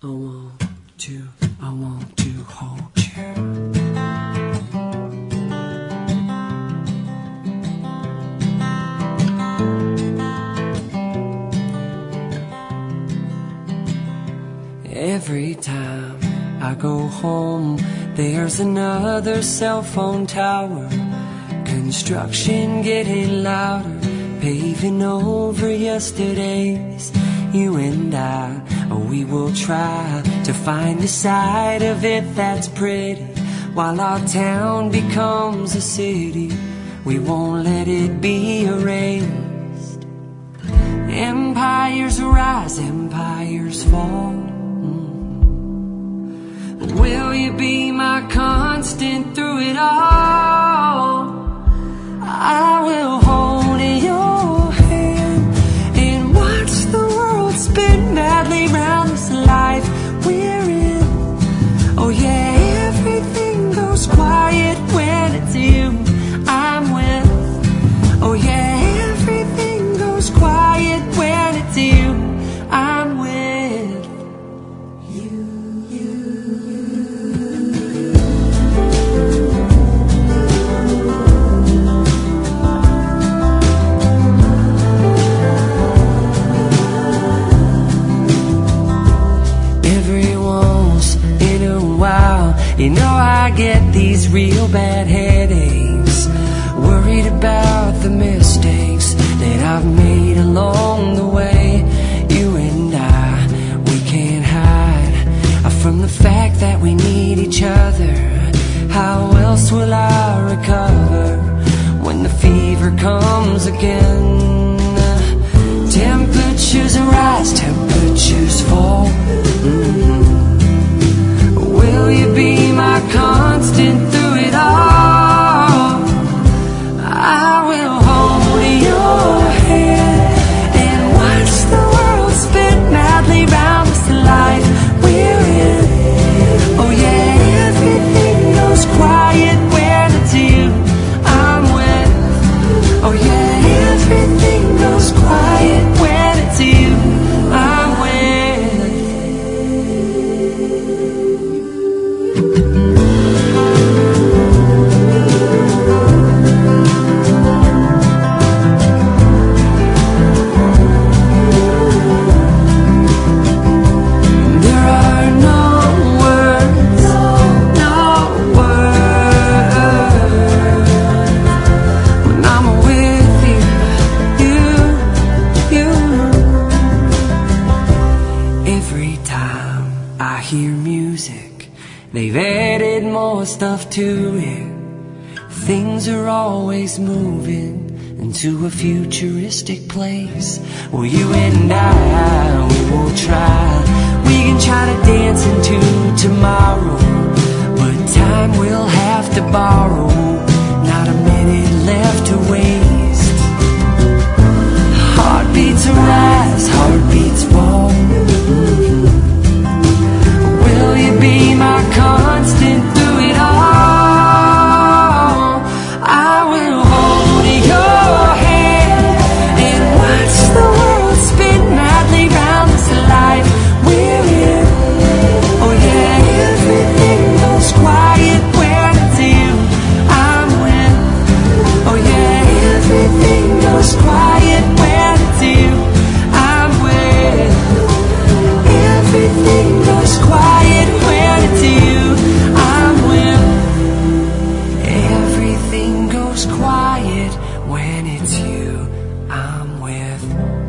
I want to hold you. Every time I go home, there's another cell phone tower. Construction getting louder, paving over yesterday's. You and I, we will try to find a side of it that's pretty. While our town becomes a city, we won't let it be erased. Empires rise, empires fall. Will you be my constant through it all? I will hold your hand and watch the world spin madly round this life we're in. Oh yeah, everything goes quiet when it's you I'm with. Oh yeah, everything goes quiet when it's you I'm with. You know I get these real bad headaches, worried about the mistakes that I've made along the way. You and I, we can't hide from the fact that we need each other. How else will I recover when the fever comes again? Temperatures rise, temperatures fall. Will you be my constant through it all? I will hold your hand and watch the world spin madly round this life we're in. Oh yeah, everything goes quiet when it's you I'm with. Oh yeah, everything goes quiet when it's you I'm with. They've added more stuff to it. Things are always moving into a futuristic place. Well, you and I, we will try. We can try to dance into tomorrow, but time we'll have to borrow. Not a minute left to waste. Heartbeats rise, heartbeats fall. Will you be my constant through it all? I will hold your hand and watch the world spin madly round this life we're in. Oh yeah, everything goes quiet when it's you I'm with. Oh yeah, everything goes quiet when it's you I'm with. Everything goes quiet when it's you I'm with. Everything goes quiet when it's you I'm with.